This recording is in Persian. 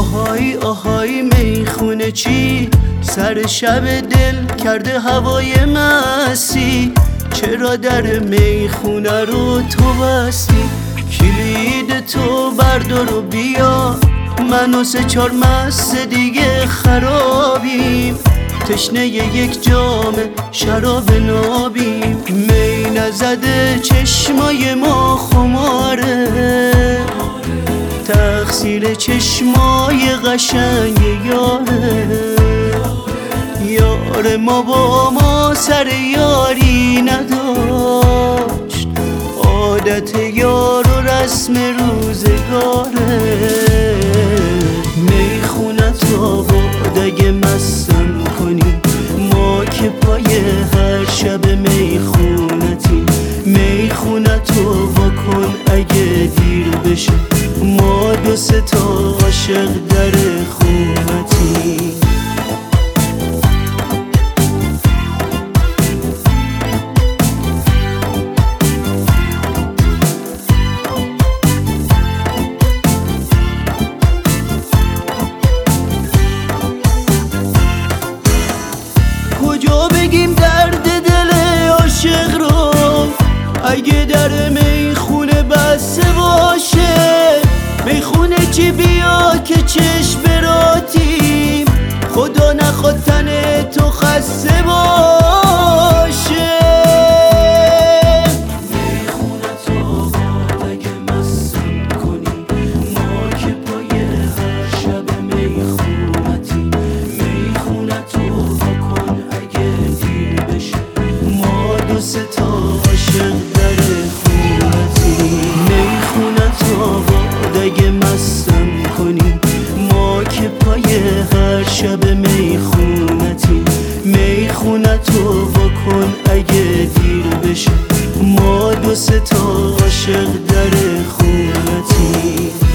آهای آهای میخونه چی سر شب دل کرده هوای مستی؟ چرا در میخونه رو تو بستی؟ کلید تو بردار و بیا، من و 3-4 مست دیگه خرابیم، تشنه یک جام شراب نابیم. می نزده چشمای ما خماره، تقصیر چشمای قشنگ یاره. یار ما با ما سر یاری نداشت، عادت یار و رسم روزگاره. میخونه تا باد اگه مستم کنی، ما که پای هر شب میخونتیم. میخونه تو بکن اگه دیر بشه، ما 2-3 تا عاشق در خونتیم. کجا بگیم درد دل عاشق رو اگه در میخونه بسته باشه؟ میخونه چی بیا که چشم براتیم، خدا نخواد تن تو خسته باشه. میخونه تا باد اگه مستم کنی، ما که پای هر شب میخونتیم. میخونه تو بکن اگه دیر بشه، ما 2-3 تا عاشق در خونتیم. میخونه تا باد اگه مستم کنی، ما که پای هر شب میخونتیم. میخونه تو بکن اگه دیر بشه، ما 2-3 تا عاشق در خونتیم.